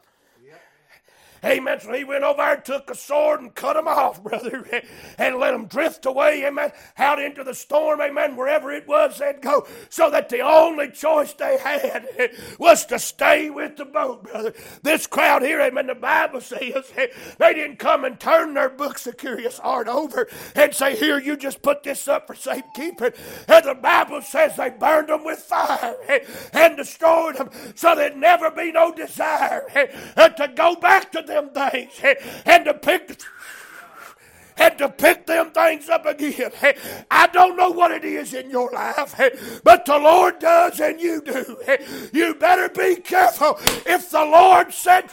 S1: Amen. So he went over there and took a sword and cut them off, brother, and let them drift away, amen, out into the storm, amen, wherever it was they'd go, so that the only choice they had was to stay with the boat, brother. This crowd here, amen, the Bible says they didn't come and turn their books of curious art over and say, here, you just put this up for safekeeping. And the Bible says they burned them with fire and destroyed them, so there'd never be no desire to go back to them things and to pick and to pick them things up again. I don't know what it is in your life, but the Lord does and you do. You better be careful. If the Lord said,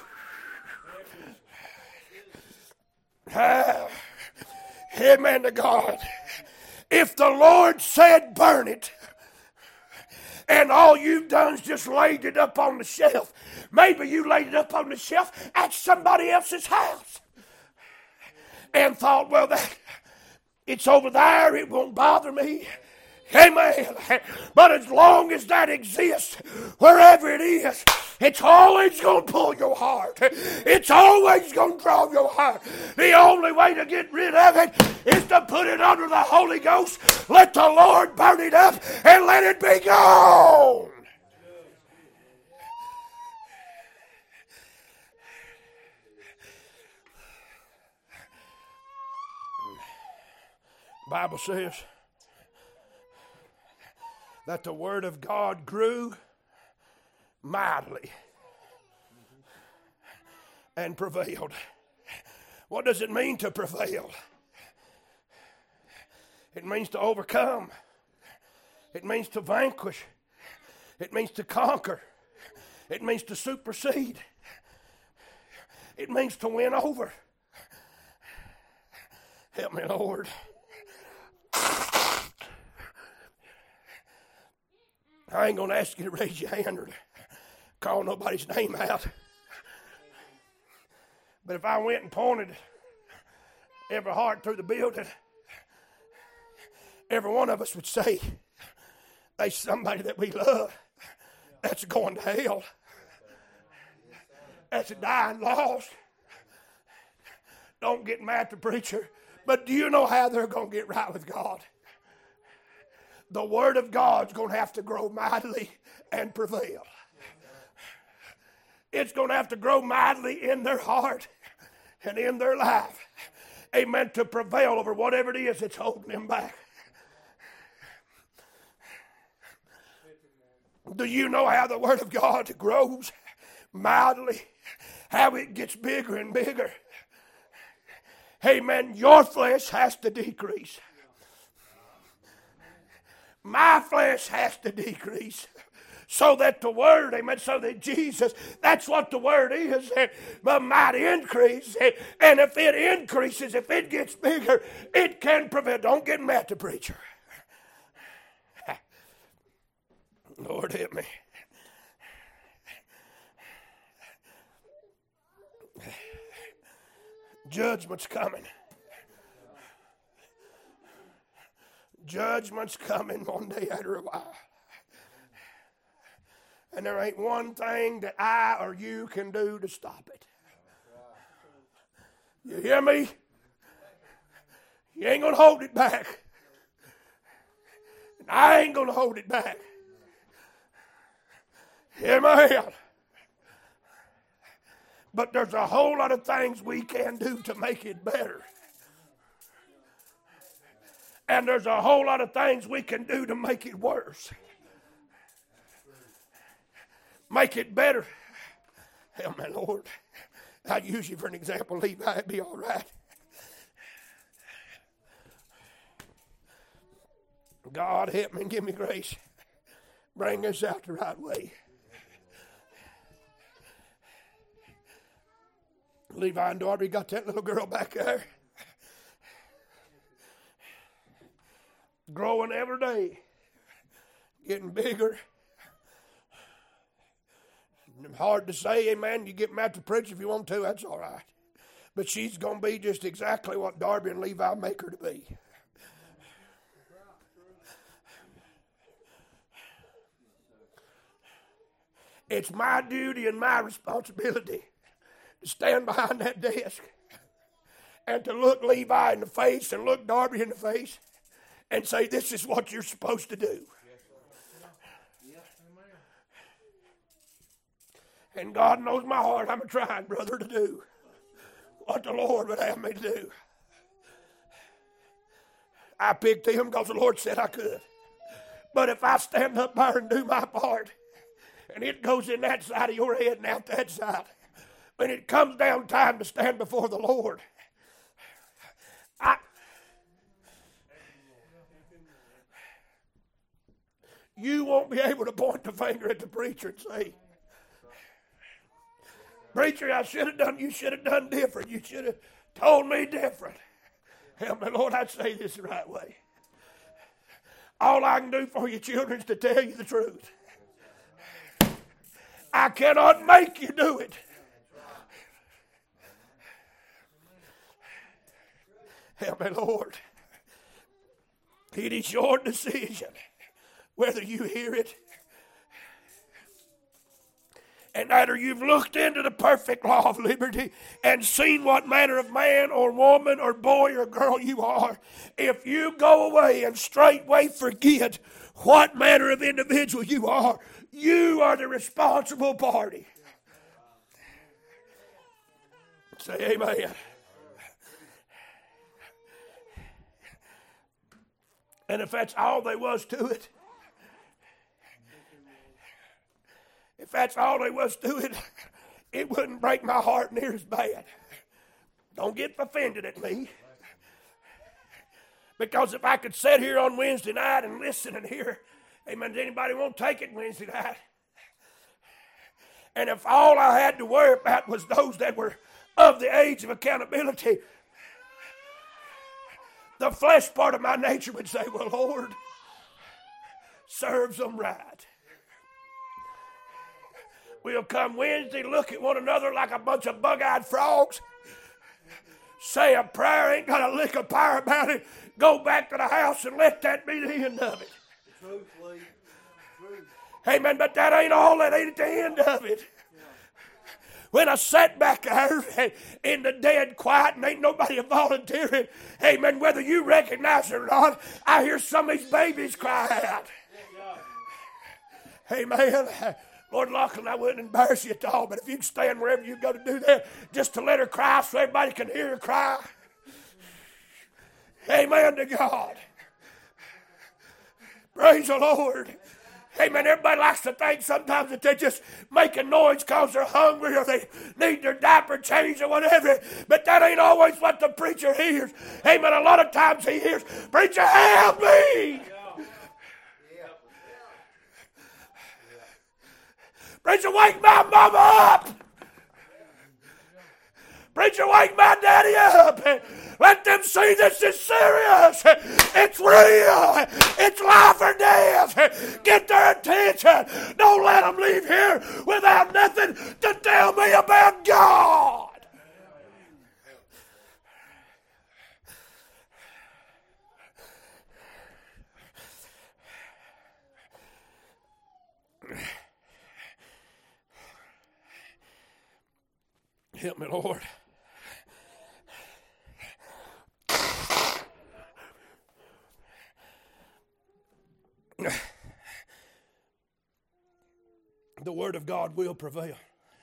S1: amen to God, If the Lord said burn it, and all you've done is just laid it up on the shelf, maybe you laid it up on the shelf at somebody else's house and thought, well, that it's over there, it won't bother me. Amen. But as long as that exists, wherever it is, it's always going to pull your heart. It's always going to draw your heart. The only way to get rid of it is to put it under the Holy Ghost. Let the Lord burn it up and let it be gone. The Bible says that the word of God grew mightily and prevailed. What does it mean to prevail? It means to overcome. It means to vanquish. It means to conquer. It means to supersede. It means to win over. Help me, Lord. I ain't going to ask you to raise your hand or to call nobody's name out. But if I went and pointed every heart through the building, every one of us would say, there's somebody that we love that's going to hell. That's a dying lost. Don't get mad at the preacher. But do you know how they're going to get right with God? The word of God's going to have to grow mightily and prevail. It's going to have to grow mightily in their heart and in their life. Amen. To prevail over whatever it is that's holding them back. Do you know how the word of God grows mightily? How it gets bigger and bigger? Amen. Your flesh has to decrease. My flesh has to decrease so that the word, amen, so that Jesus, that's what the word is, but might increase. And if it increases, if it gets bigger, it can prevent. Don't get mad at the preacher. Lord, help me. Judgment's coming. Judgment's coming one day after a while. And there ain't one thing that I or you can do to stop it. You hear me? You ain't going to hold it back. And I ain't going to hold it back. Amen. But there's a whole lot of things we can do to make it better. And there's a whole lot of things we can do to make it worse. Make it better. Help me, Lord. I'd use you for an example. Levi, it'd be all right. God, help me and give me grace. Bring us out the right way. Levi and Darby got that little girl back there. Growing every day. Getting bigger. Hard to say, amen. You get mad at the preacher if you want to, that's all right. But she's going to be just exactly what Darby and Levi make her to be. It's my duty and my responsibility to stand behind that desk and to look Levi in the face and look Darby in the face and say, this is what you're supposed to do. And God knows my heart. I'm trying, brother, to do what the Lord would have me to do. I picked him because the Lord said I could. But if I stand up there and do my part, and it goes in that side of your head and out that side, when it comes down time to stand before the Lord, I... You won't be able to point the finger at the preacher and say, preacher, I should have done, you should have done different. You should have told me different. Help me, Lord, I'd say this the right way. All I can do for you children is to tell you the truth. I cannot make you do it. Help me, Lord. It is your decision whether you hear it. And after you've looked into the perfect law of liberty and seen what manner of man or woman or boy or girl you are, if you go away and straightway forget what manner of individual you are, you are the responsible party. Say amen. And if that's all there was to it, if that's all there was to it, it wouldn't break my heart near as bad. Don't get offended at me. Because if I could sit here on Wednesday night and listen and hear, amen, anybody won't take it Wednesday night. And if all I had to worry about was those that were of the age of accountability, the flesh part of my nature would say, well, Lord, serves them right. We'll come Wednesday, look at one another like a bunch of bug-eyed frogs, say a prayer, ain't got a lick of power about it, go back to the house and let that be the end of it. Truth, Lee. Truth. Amen, but that ain't all, that ain't the end of it. When I sat back there in the dead quiet and ain't nobody volunteering, amen, whether you recognize it or not, I hear some of these babies cry out. Amen. Lord Lachlan, I wouldn't embarrass you at all, but if you can stand wherever you go to do that, just to let her cry so everybody can hear her cry. Amen to God. Praise the Lord. Amen. Everybody likes to think sometimes that they're just making noise because they're hungry or they need their diaper changed or whatever. But that ain't always what the preacher hears. Amen. A lot of times he hears, preacher, help me. Preacher, wake my mama up. Preacher, wake my daddy up. Let them see this is serious. It's real. It's life or death. Get their attention. Don't let them leave here without nothing to tell me about God. Help me, Lord. The Word of God will prevail.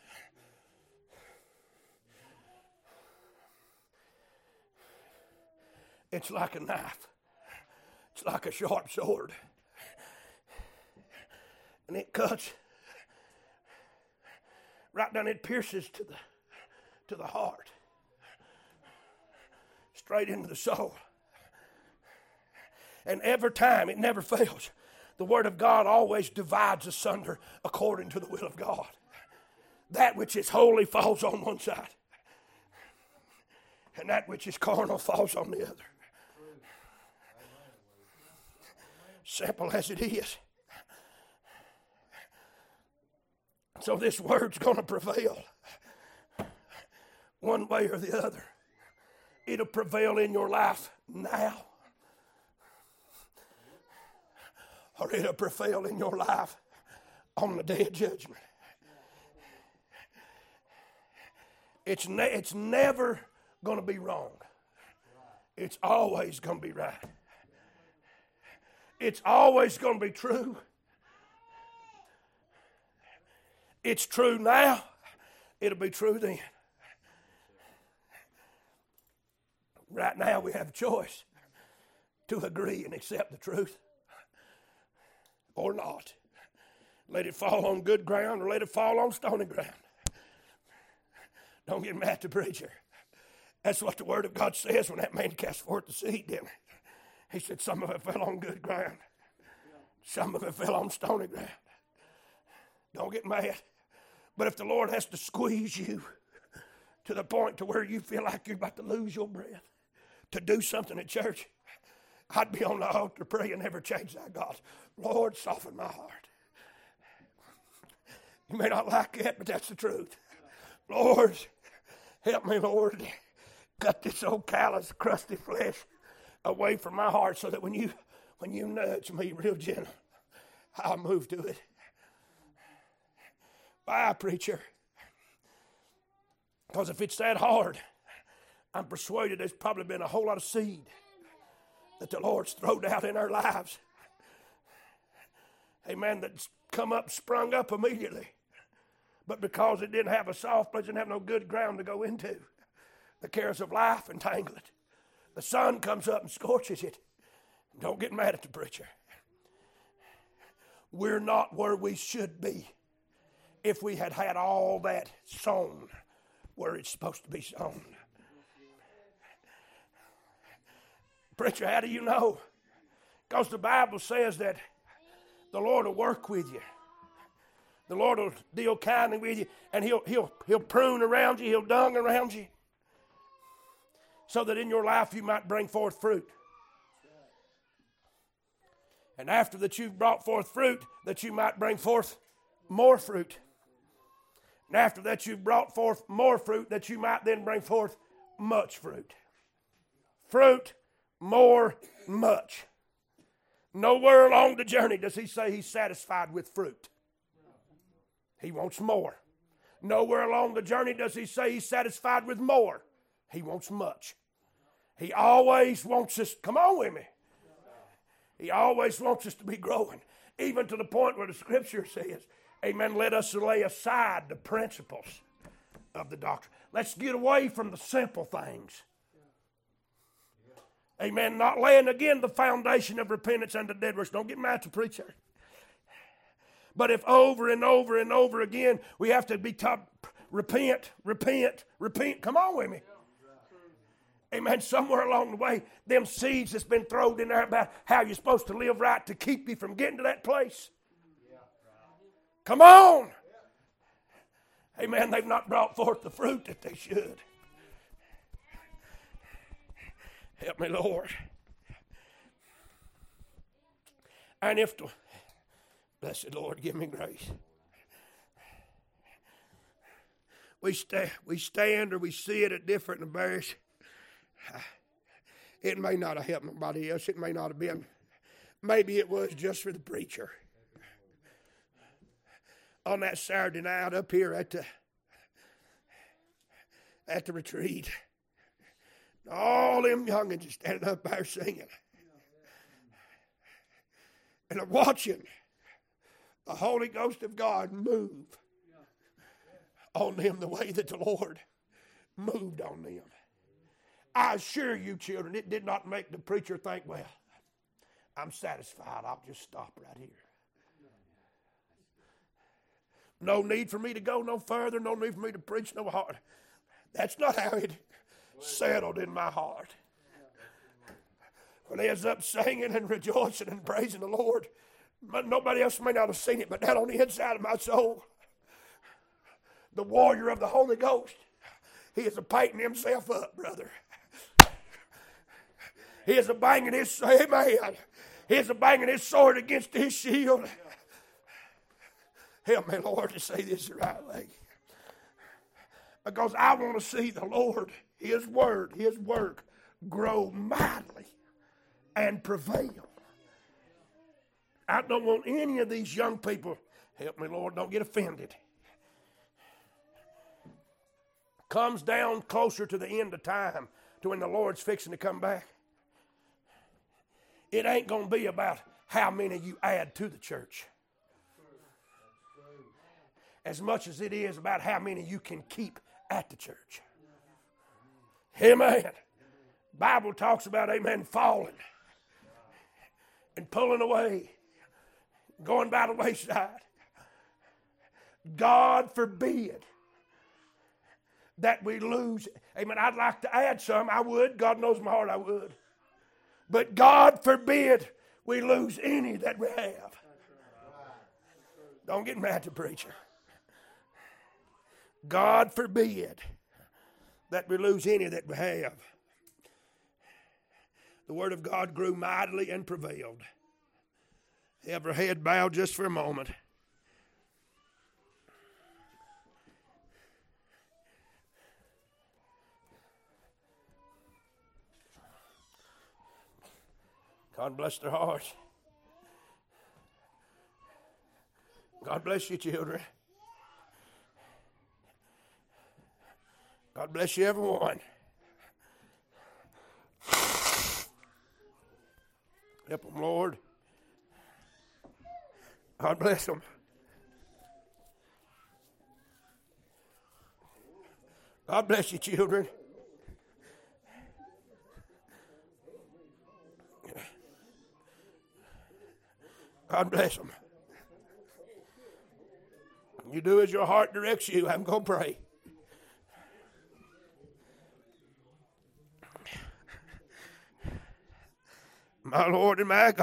S1: It's like a knife. It's like a sharp sword. And it cuts right down, it pierces to the to the heart. Straight into the soul. And every time, it never fails. The Word of God always divides asunder according to the will of God. That which is holy falls on one side. And that which is carnal falls on the other. Simple as it is. So this Word's going to prevail. One way or the other. It'll prevail in your life now. Or it'll prevail in your life on the day of judgment. It's, ne- it's never going to be wrong. It's always going to be right. It's always going to be true. It's true now. It'll be true then. Right now we have a choice to agree and accept the truth or not. Let it fall on good ground or let it fall on stony ground. Don't get mad at the preacher. That's what the Word of God says when that man cast forth the seed, didn't it? He said some of it fell on good ground. Some of it fell on stony ground. Don't get mad. But if the Lord has to squeeze you to the point to where you feel like you're about to lose your breath to do something at church, I'd be on the altar praying every change I got. Lord, soften my heart. You may not like it, but that's the truth. Lord, help me, Lord. Cut this old callous, crusty flesh away from my heart so that when you when you nudge me real gentle, I'll move to it. Bye, preacher. Because if it's that hard, I'm persuaded there's probably been a whole lot of seed that the Lord's thrown out in our lives. Amen. That's come up, sprung up immediately. But because it didn't have a soft place, didn't have no good ground to go into, the cares of life entangle it. The sun comes up and scorches it. Don't get mad at the preacher. We're not where we should be if we had had all that sown where it's supposed to be sown. Preacher, how do you know? Because the Bible says that the Lord will work with you. The Lord will deal kindly with you, and he'll, he'll, he'll prune around you, he'll dung around you, so that in your life you might bring forth fruit. And after that you've brought forth fruit, that you might bring forth more fruit. And after that you've brought forth more fruit, that you might then bring forth much fruit. Fruit, more, much. Nowhere along the journey does he say he's satisfied with fruit. He wants more. Nowhere along the journey does he say he's satisfied with more. He wants much. He always wants us, come on with me. He always wants us to be growing. Even to the point where the scripture says, amen, let us lay aside the principles of the doctrine. Let's get away from the simple things. Amen. Not laying again the foundation of repentance unto dead works. Don't get mad at the preacher. But if over and over and over again we have to be taught, repent, repent, repent. Come on with me. Amen. Somewhere along the way, them seeds that's been thrown in there about how you're supposed to live right to keep you from getting to that place. Come on. Amen. They've not brought forth the fruit that they should. Help me, Lord. And if the blessed Lord, give me grace. We, sta- we stand or we see it at different embarrassed. It may not have helped nobody else. It may not have been. Maybe it was just for the preacher. On that Saturday night up here at the at the retreat, all them youngins are standing up there singing. And I'm watching the Holy Ghost of God move on them the way that the Lord moved on them. I assure you, children, it did not make the preacher think, well, I'm satisfied. I'll just stop right here. No need for me to go no further. No need for me to preach no harder. That's not how it settled in my heart. When they was up singing and rejoicing and praising the Lord, nobody else may not have seen it, but down on the inside of my soul, the warrior of the Holy Ghost, he is a painting himself up, brother. He is a banging his, amen. He is a banging his sword against his shield. Help me, Lord, to say this the right way. Because I want to see the Lord, his word, his work, grow mightily and prevail. I don't want any of these young people, help me, Lord, don't get offended. Comes down closer to the end of time, to when the Lord's fixing to come back. It ain't going to be about how many you add to the church, as much as it is about how many you can keep at the church. Amen. Bible talks about, amen, falling and pulling away, going by the wayside. God forbid that we lose. Amen. I'd like to add some. I would. God knows my heart, I would. But God forbid we lose any that we have. Don't get mad at the preacher. God forbid that we lose any that we have. the Word of God grew mightily and prevailed. Every head bowed just for a moment. God bless their hearts. God bless you, children. God bless you, everyone. Help them, Lord. God bless them. God bless you, children. God bless them. You do as your heart directs you. I'm going to pray. My Lord and my God.